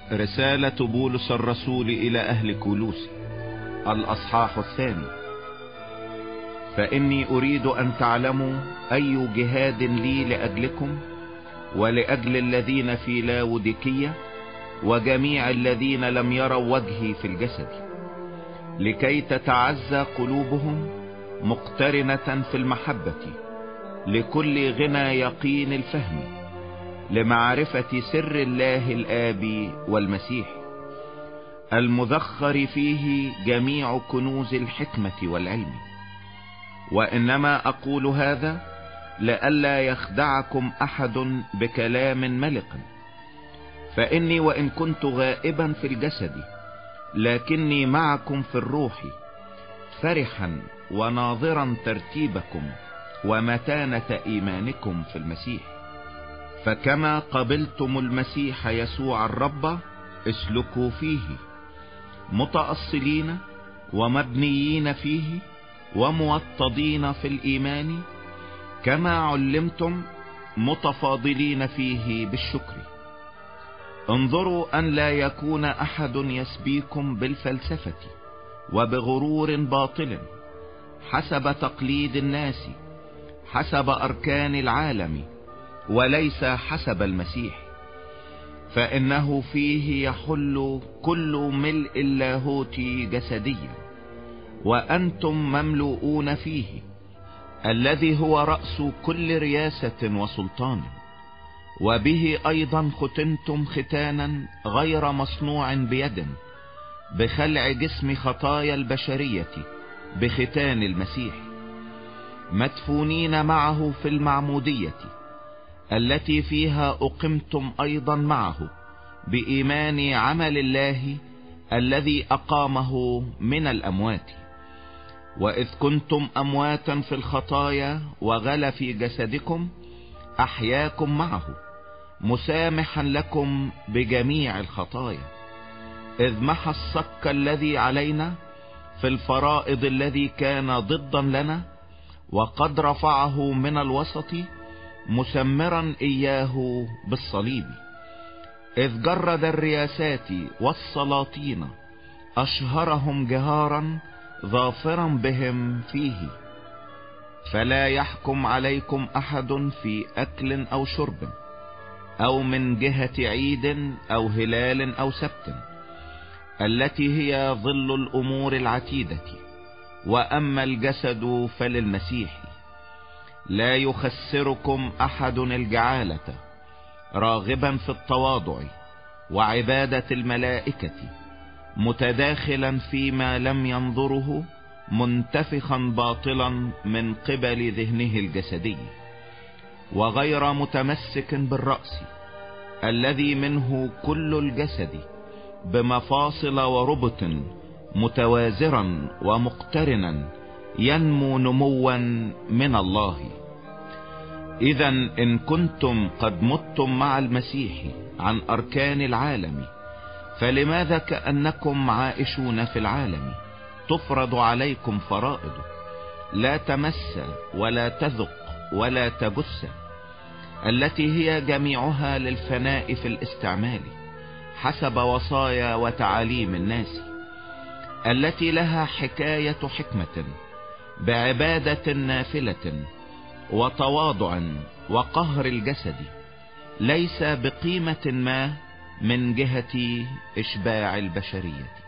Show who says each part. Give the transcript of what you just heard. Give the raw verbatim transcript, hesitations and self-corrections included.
Speaker 1: رسالة بولس الرسول إلى أهل كولوسي، الأصحاح الثاني. فإني أريد أن تعلموا أي جهاد لي لأجلكم ولأجل الذين في لاوديكية وجميع الذين لم يروا وجهي في الجسد، لكي تتعزى قلوبهم مقترنة في المحبة لكل غنى يقين الفهم، لمعرفة سر الله الآب والمسيح المذخر فيه جميع كنوز الحكمة والعلم. وإنما أقول هذا لئلا يخدعكم أحد بكلام ملق، فإني وإن كنت غائبا في الجسد لكني معكم في الروح، فرحا وناظرا ترتيبكم ومتانة إيمانكم في المسيح. فكما قبلتم المسيح يسوع الرب اسلكوا فيه، متأصلين ومبنيين فيه وموطدين في الإيمان، كما علمتم متفاضلين فيه بالشكر. انظروا أن لا يكون أحد يسبيكم بالفلسفة وبغرور باطل حسب تقليد الناس، حسب أركان العالم، وليس حسب المسيح، فإنه فيه يحل كل ملء اللاهوت جسديا، وأنتم مملؤون فيه، الذي هو رأس كل رياسة وسلطان، وبه أيضا ختنتم ختانا غير مصنوع بيد، بخلع جسم خطايا البشرية بختان المسيح، مدفونين معه في المعمودية التي فيها أقمتم أيضا معه بإيمان عمل الله الذي أقامه من الأموات. وإذ كنتم أمواتا في الخطايا وغلا في جسدكم أحياكم معه، مسامحا لكم بجميع الخطايا، إذ محى الصك الذي علينا في الفرائض الذي كان ضدا لنا، وقد رفعه من الوسط مسمرا إياه بالصليب، إذ جرد الرياسات والسلاطين أشهرهم جهارا ظافرا بهم فيه. فلا يحكم عليكم أحد في أكل أو شرب أو من جهة عيد أو هلال أو سبت، التي هي ظل الأمور العتيدة، وأما الجسد فللمسيح. لا يخسركم أحد الجعالة، راغبا في التواضع وعبادة الملائكة، متداخلا فيما لم ينظره، منتفخا باطلا من قبل ذهنه الجسدي، وغير متمسك بالرأس الذي منه كل الجسد بمفاصل وربط متوازرا ومقترنا ينمو نموا من الله. إذا إن كنتم قد متم مع المسيح عن أركان العالم، فلماذا كأنكم عائشون في العالم تفرض عليكم فرائض لا تمس ولا تذق ولا تجس، التي هي جميعها للفناء في الاستعمال حسب وصايا وتعاليم الناس، التي لها حكاية حكمة بعبادة نافلة وتواضع وقهر الجسد، ليس بقيمة ما من جهة إشباع البشرية.